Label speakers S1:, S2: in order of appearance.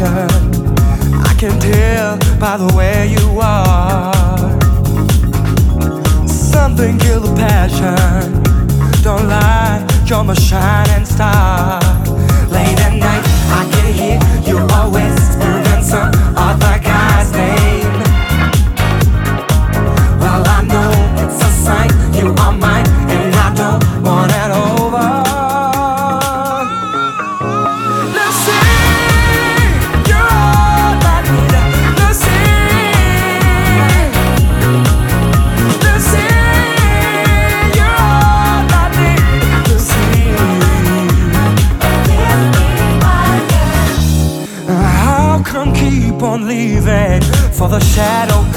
S1: passion. I can tell by the way you are. Something killed the passion. Don't lie, you're my shining star. Late at night, I can hear you always whispering some other guy's name. Well, I know it's a sign you are mine, and I don't want it over. Keep on leaving for the shadow